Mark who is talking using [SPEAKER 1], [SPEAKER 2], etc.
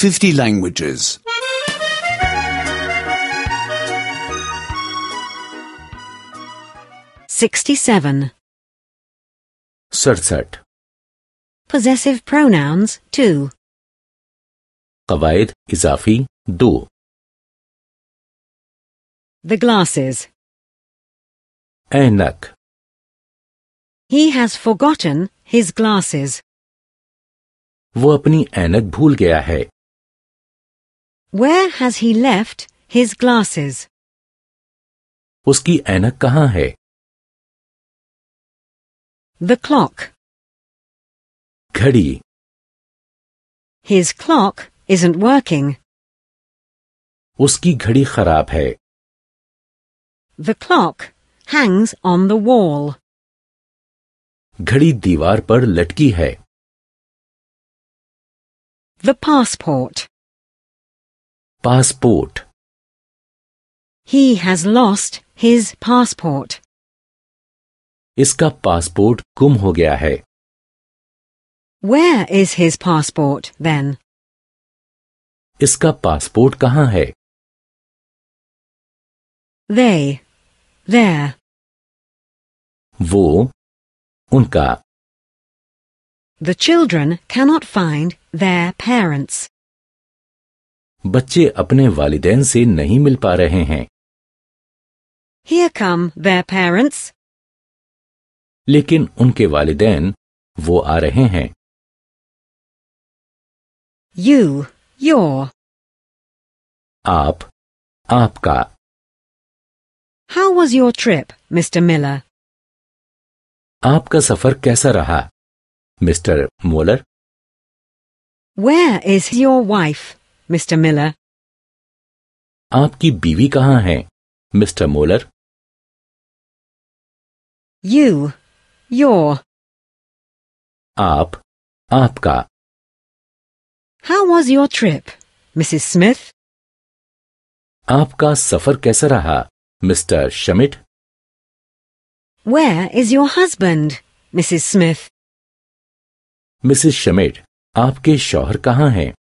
[SPEAKER 1] 50 languages.
[SPEAKER 2] 67.
[SPEAKER 3] 67.
[SPEAKER 2] Possessive pronouns 2.
[SPEAKER 3] कवायद इजाफी 2.
[SPEAKER 2] The glasses.
[SPEAKER 3] ऐनक.
[SPEAKER 2] He has forgotten his glasses.
[SPEAKER 3] वो अपनी ऐनक भूल गया है.
[SPEAKER 2] Where has he left his glasses?
[SPEAKER 3] उसकी ऐनक कहाँ है?
[SPEAKER 2] The clock.
[SPEAKER 3] घड़ी.
[SPEAKER 2] His clock isn't working.
[SPEAKER 3] उसकी घड़ी खराब है.
[SPEAKER 2] The clock hangs on the wall.
[SPEAKER 3] घड़ी दीवार पर लटकी है.
[SPEAKER 2] The passport.
[SPEAKER 3] Passport.
[SPEAKER 2] He has lost his passport.
[SPEAKER 3] इसका पासपोर्ट गुम हो गया है.
[SPEAKER 2] Where is his passport then?
[SPEAKER 3] इसका पासपोर्ट कहाँ है?
[SPEAKER 2] They. Their.
[SPEAKER 3] वो. उनका.
[SPEAKER 2] The children cannot find their parents.
[SPEAKER 3] बच्चे अपने वालिदैन से नहीं मिल पा रहे हैं.
[SPEAKER 2] Here come their parents.
[SPEAKER 3] लेकिन उनके वालिदैन वो आ रहे हैं.
[SPEAKER 2] You. Your.
[SPEAKER 3] आप. आपका.
[SPEAKER 2] How was your trip, Mr. Miller?
[SPEAKER 3] आपका सफर कैसा रहा, Mr Moller?
[SPEAKER 2] Where is your wife, Mr. Miller?
[SPEAKER 3] आपकी बीवी कहाँ है, मिस्टर मोलर?
[SPEAKER 2] You. Your.
[SPEAKER 3] आप. आपका.
[SPEAKER 2] How was your trip, Mrs. Smith?
[SPEAKER 3] आपका सफर कैसा रहा, Mr Schmidt?
[SPEAKER 2] Where is your husband, Mrs. Smith?
[SPEAKER 3] Mrs Schmidt, आपके शौहर कहाँ हैं?